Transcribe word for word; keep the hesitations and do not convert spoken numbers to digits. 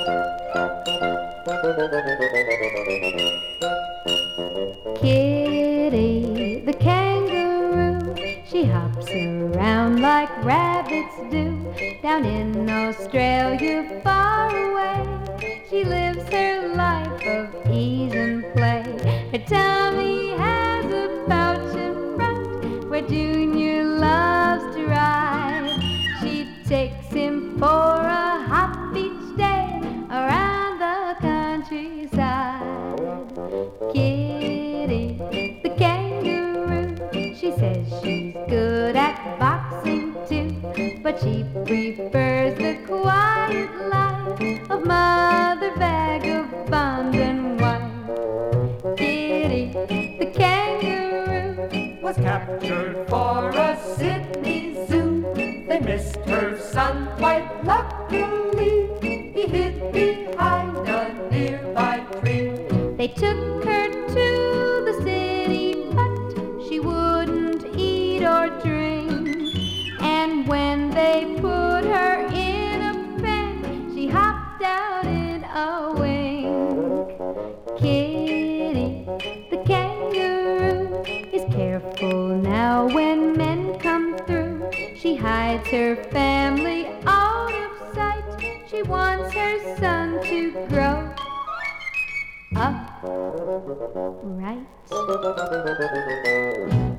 Kitty, the kangaroo, she hops around like rabbits do. Down in Australia, far away, she lives her life of ease and play. Her tummy has a pouch in front where Junior loves to ride. She takes him for a hop each day around the countryside. Kitty, the kangaroo, she says she's good at boxing too, but she prefers the quiet life of Mother Vagabond and wife. Kitty, the kangaroo, was captured for a Sydney zoo. They missed her son quite luckily. He hid behind a nearby tree. They took her to the city, but she wouldn't eat or drink. And when they put her in a pen, she hopped out in a wink. Kitty, the kangaroo, is careful now when men come through. She hides her family out of sight. She wants her son to grow up right.